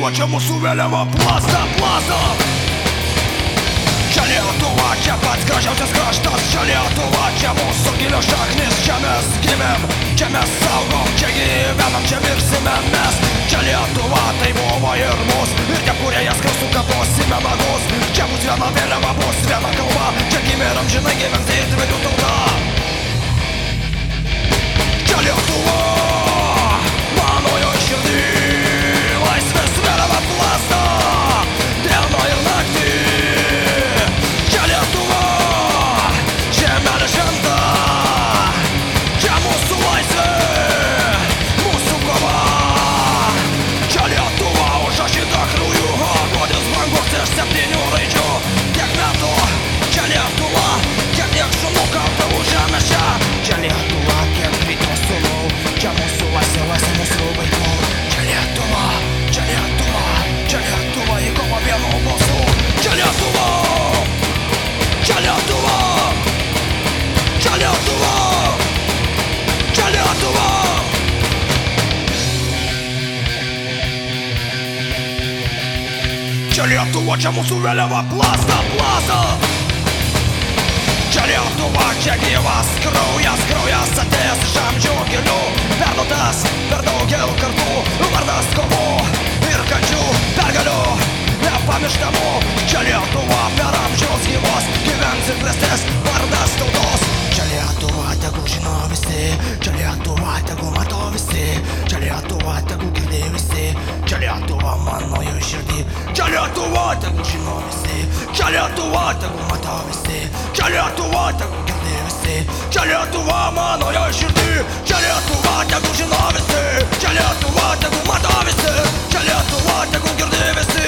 Lietuva, čia mūsų vėliava plazda, plazda. Čia Lietuva, čia pats gražiausias kraštas. Čia Lietuva, čia mūsų gilios šaknis. Čia mes gimėm, čia mes saugom, čia gyvenam, čia mirsime mes. Čia Lietuva, tai buvo ir mus. Ir kepurėje skrasų kaposime nagus. Čia bus viena vėliava, bus viena kalba. Čia gimė ir amžinai gyvens didvyrių tauta. Čia Lietuva, manojo širdį, laisvės vėliava plazda, dieną ir naktį. Čia Lietuva, žemelė šventa, čia mūsų laisvė, mūsų kova. Čia Lietuva, užrašyta krauju, žodis brangus iš 7 raidžių. Tiek metų, čia Lietuva, kiek šunų kartą užėmė šią. Čia Lietuva, kiek ryto sūnų, čia mūsų laisvė, laisvė mūsų vaikų. Čia Lietuva, čia Lietuva, čia Lietuva, į kovą vienu balsu. Čia Lietuva, čia Lietuva, čia Lietuva, čia Lietuva. Čia Lietuva, čia mūsų vėliava plazda, plazda. Čia Lietuva, čia gyvas kraujas, kraujas atėjęs iš amžių gilių. Perduotas per daugel kartų, vardas kovų ir kančių pergalių nepamirštamų. Čia Lietuva, per amžiaus gyvos gyvens ir klestės vardas tautos. Čia Lietuva, tegul žino visi, čia Lietuva, tegul mato visi, čia Lietuva, tegul girdi visi, čia Lietuva, mano jo širdį. Čia Lietuva, tegul žino visi, čia Lietuva, tegul mato visi, čia Lietuva, tegul girdi visi, čia Lietuva, mano jo širdį. Čia Lietuva, tegul žino visi, čia Lietuva, tegul mato visi, čia Lietuva, tegul girdi visi,